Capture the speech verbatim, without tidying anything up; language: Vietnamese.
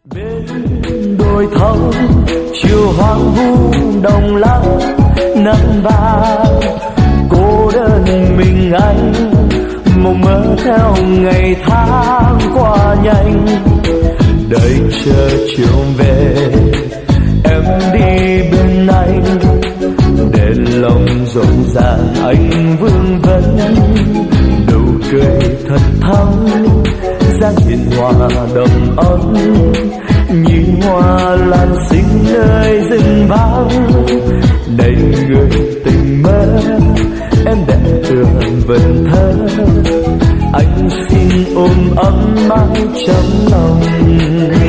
Bên đồi thông chiều hoang vu đồng lắng nắng vàng, cô đơn mình anh mộng mơ theo ngày tháng qua nhanh. Đợi chờ chiều về em đi bên anh, để lòng rộn ràng anh vương vấn. Nụ cười thật thắm dáng hiền hòa đầm ấm, như hoa lan xinh nơi rừng vắng. Này người tình mơ em đẹp tường vần thơ, anh xin ôm ấm mãi trong lòng.